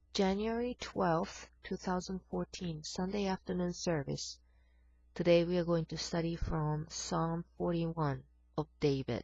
January 12th, 2014, Sunday afternoon service. Today we are going to study from Psalm 41 of David.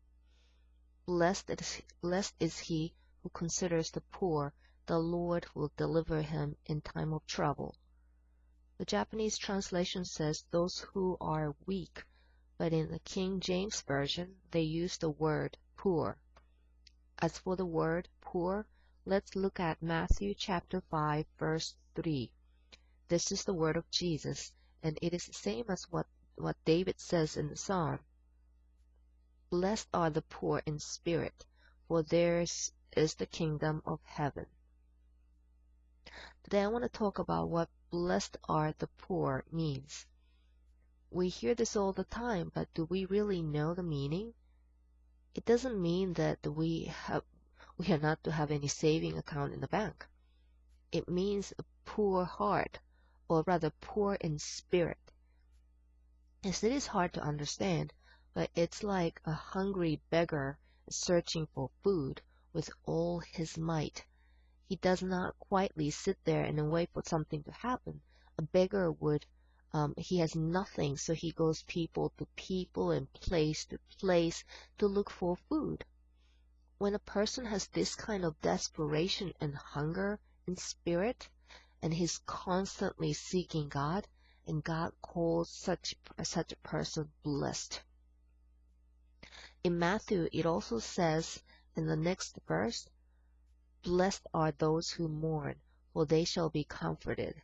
Blessed is he who considers the poor, the Lord will deliver him in time of trouble. The Japanese translation says those who are weak, but in the King James Version they use the word poor. As for the word poor, let's look at Matthew chapter 5 verse 3. This is the word of Jesus, and it is the same as what David says in the psalm. Blessed are the poor in spirit, for theirs is the kingdom of heaven. Today I want to talk about what blessed are the poor means. We hear this all the time, but do we really know the meaning? It doesn't mean that we are not to have any saving account in the bank. It means a poor heart, or rather poor in spirit. Yes, it is hard to understand, but it's like a hungry beggar searching for food with all his might. He does not quietly sit there and wait for something to happen. A beggar would, he has nothing, so he goes people to people and place to place to look for food. When a person has this kind of desperation and hunger in spirit, and he's constantly seeking God, and God calls such a person blessed. In Matthew, it also says in the next verse, blessed are those who mourn, for they shall be comforted.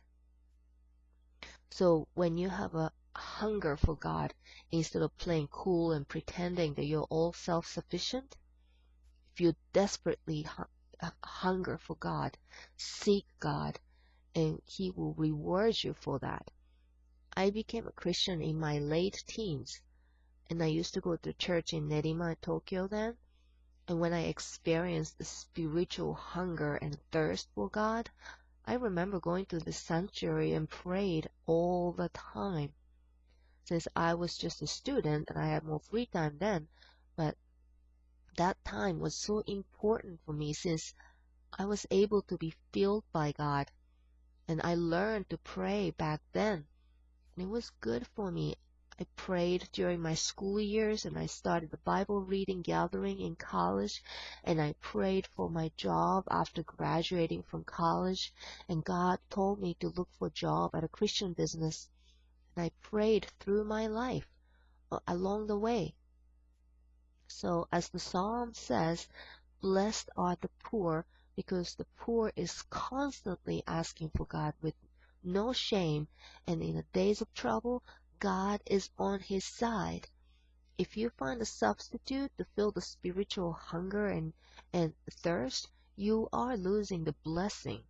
So when you have a hunger for God, instead of playing cool and pretending that you're all self-sufficient, if you desperately hunger for God, seek God, and He will reward you for that. I became a Christian in my late teens, and I used to go to church in Nerima, Tokyo then. And when I experienced the spiritual hunger and thirst for God, I remember going to the sanctuary and prayed all the time. Since I was just a student and I had more free time then, but that time was so important for me since I was able to be filled by God. And I learned to pray back then. And it was good for me. I prayed during my school years, and I started the Bible reading gathering in college, and I prayed for my job after graduating from college, and God told me to look for a job at a Christian business, and I prayed through my life along the way. So as the psalm says, blessed are the poor, because the poor is constantly asking for God with no shame, and in the days of trouble, God is on his side. If you find a substitute to fill the spiritual hunger and thirst, you are losing the blessing.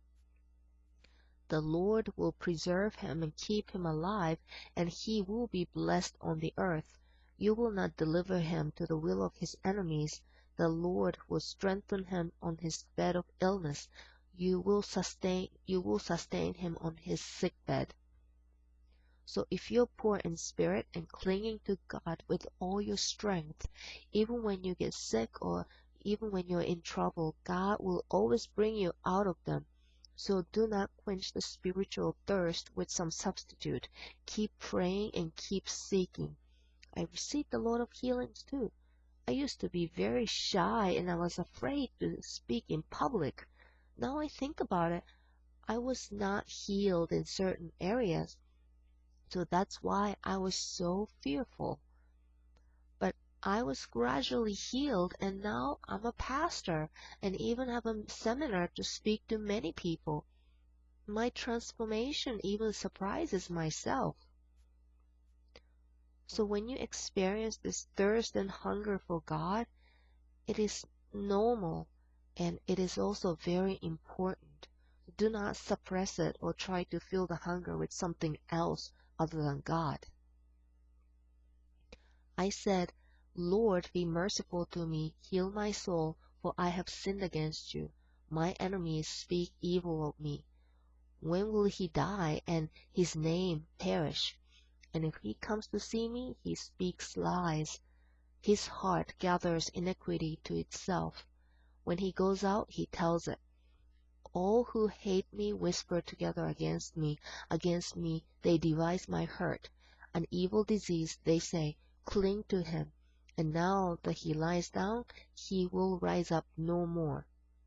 The Lord will preserve him and keep him alive, and he will be blessed on the earth. You will not deliver him to the will of his enemies. The Lord will strengthen him on his bed of illness. You will sustain him on his sick bed. So if you're poor in spirit and clinging to God with all your strength, even when you get sick or even when you're in trouble, God will always bring you out of them. So do not quench the spiritual thirst with some substitute. Keep praying and keep seeking. I received a lot of healings too. I used to be very shy and I was afraid to speak in public. Now I think about it, I was not healed in certain areas. So that's why I was so fearful. But I was gradually healed, and now I'm a pastor and even have a seminar to speak to many people. My transformation even surprises myself. So when you experience this thirst and hunger for God, it is normal and it is also very important. Do not suppress it or try to fill the hunger with something else other than God. I said, Lord, be merciful to me, heal my soul, for I have sinned against you. My enemies speak evil of me. When will he die and his name perish? And if he comes to see me, he speaks lies. His heart gathers iniquity to itself. When he goes out, he tells it. All who hate me whisper together against me. Against me they devise my hurt. An evil disease, they say, cling to him. And now that he lies down, he will rise up no more.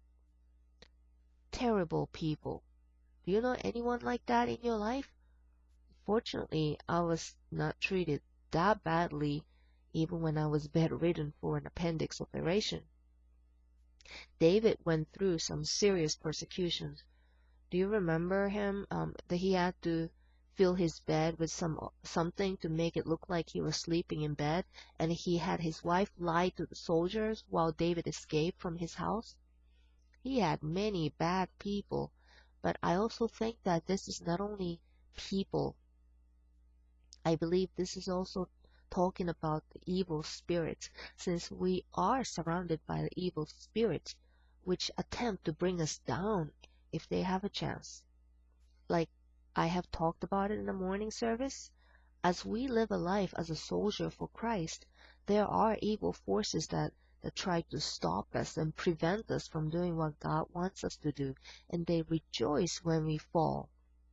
Terrible people. Do you know anyone like that in your life? Fortunately, I was not treated that badly even when I was bedridden for an appendix operation. David went through some serious persecutions. Do you remember him that he had to fill his bed with something to make it look like he was sleeping in bed, and he had his wife lie to the soldiers while David escaped from his house? He had many bad people, but I also think that this is not only people. I believe this is also talking about the evil spirits, since we are surrounded by the evil spirits, which attempt to bring us down if they have a chance. Like I have talked about it in the morning service, as we live a life as a soldier for Christ, there are evil forces that try to stop us and prevent us from doing what God wants us to do, and they rejoice when we fall.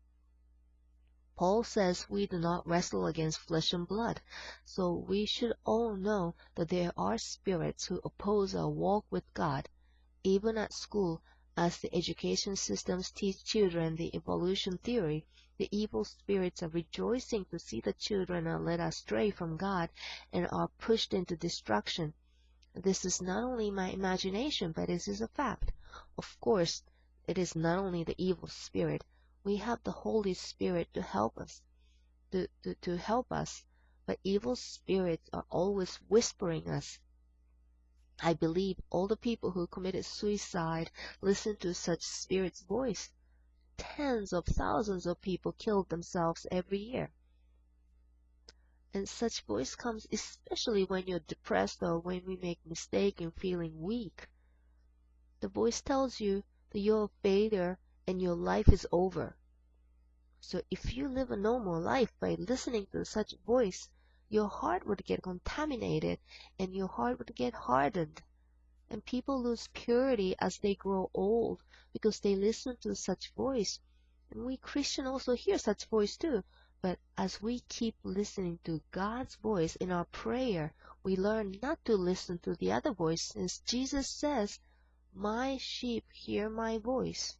Paul says we do not wrestle against flesh and blood, so we should all know that there are spirits who oppose our walk with God. Even at school, as the education systems teach children the evolution theory, the evil spirits are rejoicing to see the children are led astray from God and are pushed into destruction. This is not only my imagination, but it is a fact. Of course, it is not only the evil spirit. We have the Holy Spirit to help us, to help us, but evil spirits are always whispering us. I believe all the people who committed suicide listen to such spirits' voice. Tens of thousands of people kill themselves every year. And such voice comes especially when you're depressed or when we make mistake in feeling weak. The voice tells you that you're a failure and your life is over. So if you live a normal life by listening to such voice, your heart would get contaminated and your heart would get hardened. And people lose purity as they grow old because they listen to such voice. And we Christians also hear such voice too. But as we keep listening to God's voice in our prayer, we learn not to listen to the other voice, since Jesus says, "My sheep hear my voice."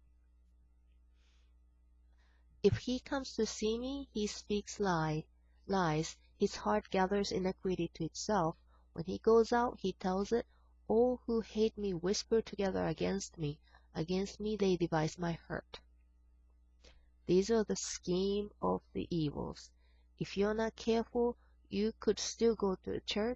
If he comes to see me, he speaks lies. His heart gathers iniquity to itself. When he goes out, he tells it, "All who hate me whisper together against me. Against me they devise my hurt." These are the scheme of the evils. If you're not careful, you could still go to church.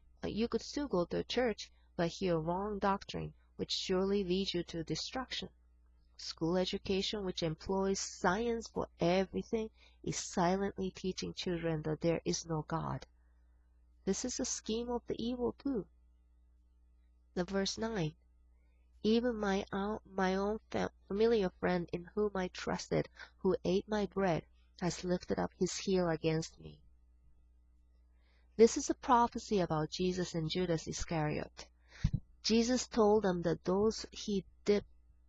But hear wrong doctrine, which surely leads you to destruction. School education, which employs science for everything, is silently teaching children that there is no God. This is a scheme of the evil too. The verse 9. Even my own familiar friend in whom I trusted, who ate my bread, has lifted up his heel against me. This is a prophecy about Jesus and Judas Iscariot. Jesus told them that those he dipped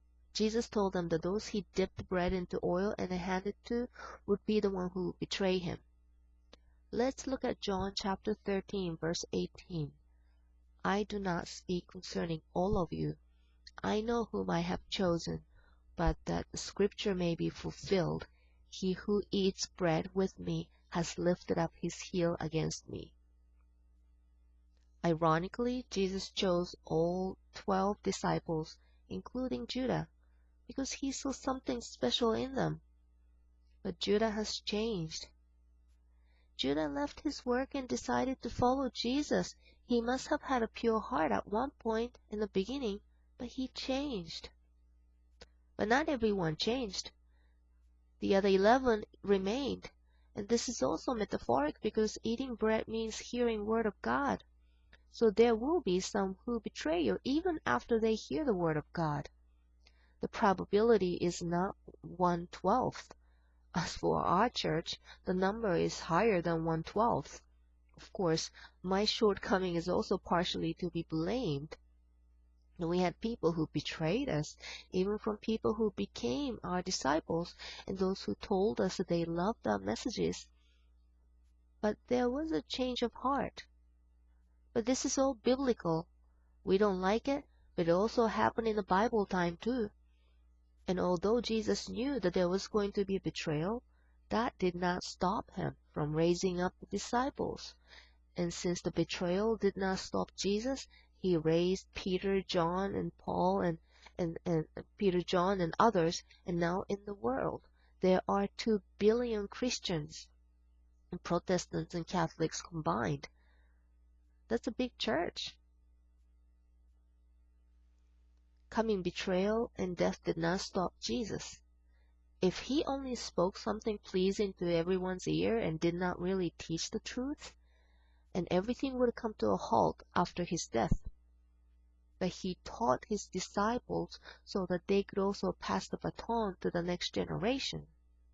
bread into oil and handed to would be the one who would betray him. Let's look at John chapter 13, verse 18. I do not speak concerning all of you. I know whom I have chosen, but that the scripture may be fulfilled, he who eats bread with me has lifted up his heel against me. Ironically, Jesus chose all 12 disciples, including Judah, because he saw something special in them. But Judah has changed. Judah left his work and decided to follow Jesus. He must have had a pure heart at one point in the beginning, but he changed. But not everyone changed. The other 11 remained. And this is also metaphoric because eating bread means hearing word of God. So there will be some who betray you even after they hear the word of God. The probability is not 1/12. As for our church, the number is higher than 1/12. Of course, my shortcoming is also partially to be blamed. And we had people who betrayed us, even from people who became our disciples and those who told us that they loved our messages. But there was a change of heart. But this is all biblical. We don't like it, but it also happened in the Bible time too. And although Jesus knew that there was going to be betrayal, that did not stop him from raising up the disciples. And since the betrayal did not stop Jesus, he raised Peter, John, and Paul, and Peter, John, and others. And now in the world, there are 2 billion Christians, and Protestants and Catholics combined. That's a big church. Coming betrayal and death did not stop Jesus. If he only spoke something pleasing to everyone's ear and did not really teach the truth, and everything would come to a halt after his death. But he taught his disciples so that they could also pass the baton to the next generation.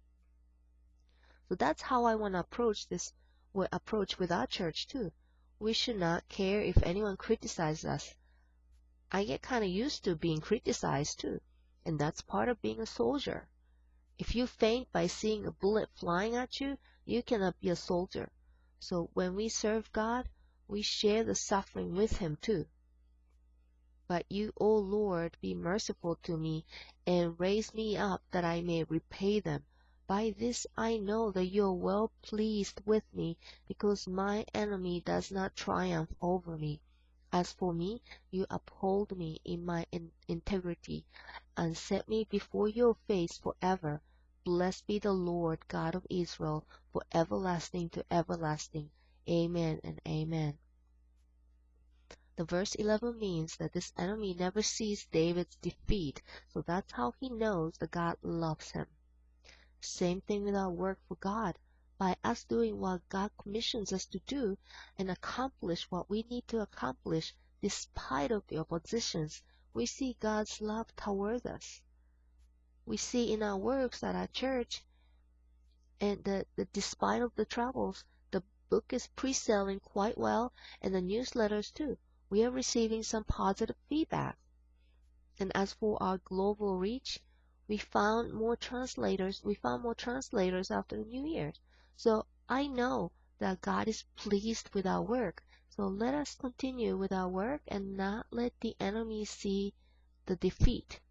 So that's how I want to approach this, approach with our church too. We should not care if anyone criticizes us. I get kind of used to being criticized too, and that's part of being a soldier. If you faint by seeing a bullet flying at you, you cannot be a soldier. So when we serve God, we share the suffering with Him too. But you, O Lord, be merciful to me, and raise me up that I may repay them. By this I know that you are well pleased with me, because my enemy does not triumph over me. As for me, you uphold me in my integrity, and set me before your face forever. Blessed be the Lord God of Israel, for everlasting to everlasting. Amen and amen. The verse 11 means that this enemy never sees David's defeat, so that's how he knows that God loves him. Same thing with our work for God. By us doing what God commissions us to do and accomplish what we need to accomplish despite of the oppositions, we see God's love toward us. We see in our works at our church, and that despite of the troubles, the book is pre-selling quite well, and the newsletters too. We are receiving some positive feedback. And as for our global reach, we found more translators. We found more translators after the New Year. So I know that God is pleased with our work. So let us continue with our work and not let the enemy see the defeat.